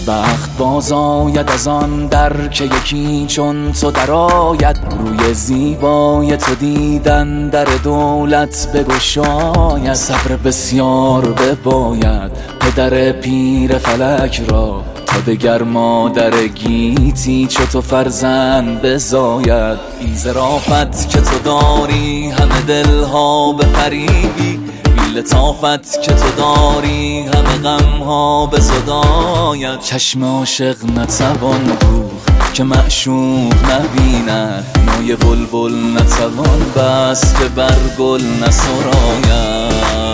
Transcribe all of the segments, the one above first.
بخت باز آید از آن در که یکی چون تو درآید. روی زیبای تو دیدن در دولت بگشاید. صبر بسیار بباید پدر پیر فلک را، تا دگر مادر گیتی چو تو فرزند بزاید. بی ظرافت که تو داری همه دلها بفریبی، بی لطافت که تو داری همه غمها بزداید. چشم عاشق نتوان دوخت که معشوق نبیند، نای بلبل نتوان بست که بر گل نسراید.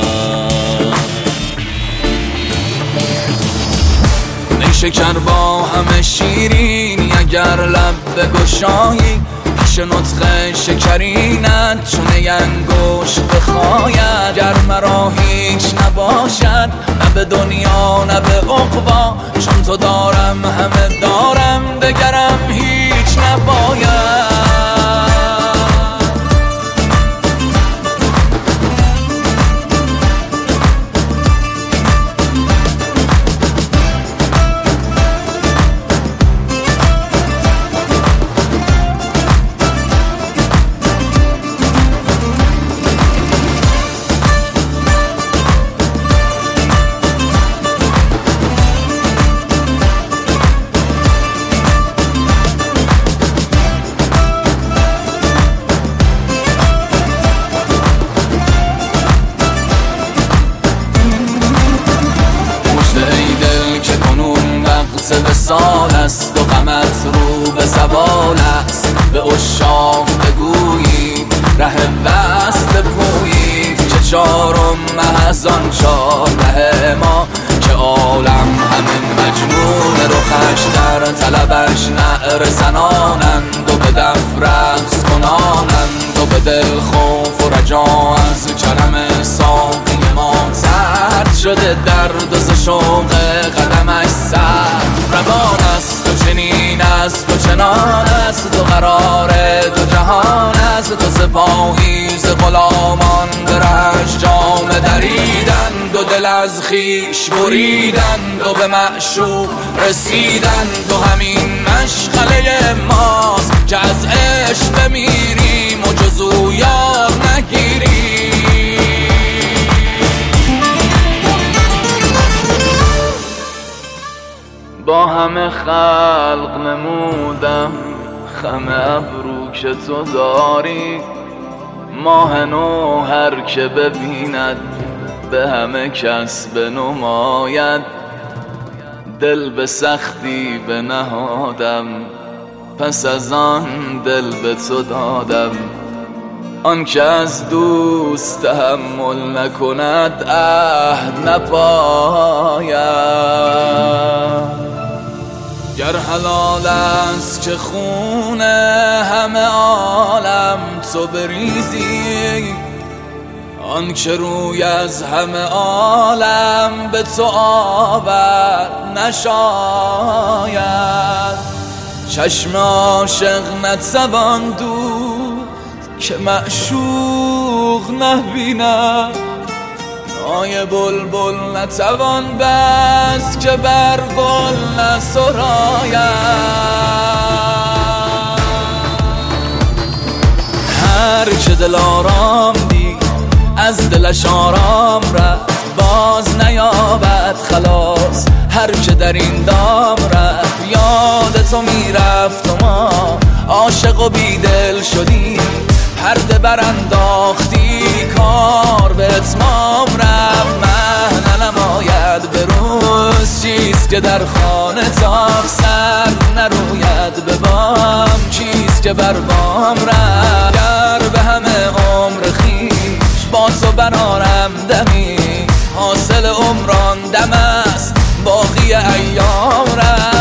شکر با همه شیرینی اگر لب بگشایی، پیش نطق شکرینت چون انگشت بخاید. گر مرا هیچ نباشد نه به دنیا نه به عقبی، چون تو دارم همه دارم دگرم هیچ نباید. وصال است و غمت رو به زوال است. به عشاق بگویید ره وصل بپویید، که چارم محض آن 14 ما که عالم همه مجنون رخش در طلبش نعره زنانند و به دف رقص کنانند و به دل خوف و رجا از کرم ساقی ما سرد شده. درد و ز شوق قدمش سرد روان است و چنین است و چنان است. تو قرار دو جهان است، تو سپاهی ز غلامان به رهش جامه دریدند و دل از خویش بریدند و به معشوق رسیدند. و همین مشغله ماست که از عشق بمیریم و جز او یار نگیریم. با همه خلق نمودم خم ابرو که تو داری. ماه نو هر که ببیند به همه کس بنماید. دل به سختی بنهادم پس از آن دل به تو دادم. آن که از دوست تحمل نکند عهد نپاید. گر حلال است که خون همه عالم تو بریزی، آن که روی از همه عالم به تو آور نشاید. چشم عاشق نتوان دوخت که معشوق نبیند، نای بلبل نتوان بست که بر گل نسراید. هر که دل آرام دید از دلش آرام رفت، باز نیابد خلاص. هر که در این دام رفت یاد تو میرفت و ما عاشق و بیدل شدیم. پرده برانداختی کار به اتمام رفت. مهنه نماید به روز چیست که در خانه تاف سر نروید به بام. چیست که بر بام رفت گر به همه عمر خویش با تو برارم دمی. حاصل عمران دم است باقی ایام رفت.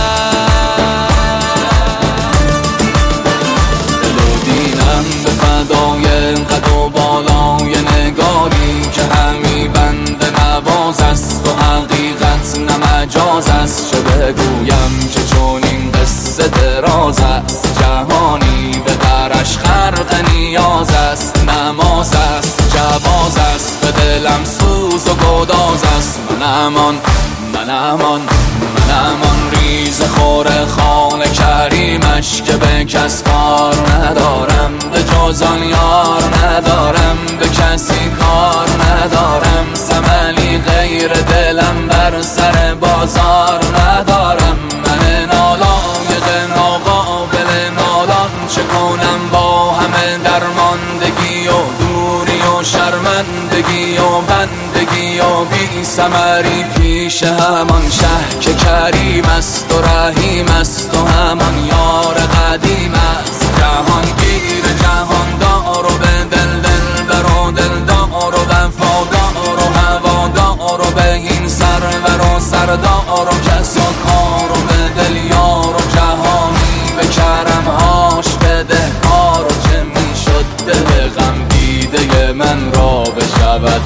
قد و بالای نگاری که همی بند نواز است و حقیقت نه مجاز است. چه بگویم که چون این قصه دراز است، جهانی به درش خرق نیاز است. نماز است جواز است به دلم سوز و گداز است. من امان نمان ریز خور خال کریمش که به کس کار ندارم، به جز آن یار ندارم، به کسی کار ندارم. ثملی غیر دلم بر سر بازار ندارم. من نالایق ناقابل نالان چه کنم با همه درماندگی و دوری و شرمندگی و بندگی و بی ثمری پیش همان شه که کریم است و رحیم است و همان یار قدیم است. جهانگیر جهاندار و به دل دلبر و دلدار و وفادار و هوادار و به این سرور و سردار و کس و کار و به دل یار و جهانی به کرمهاش بدهکار. و چه میشد دل غم دیده من را بشود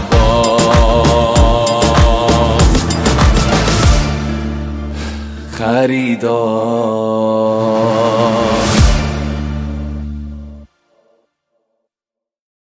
خریدار.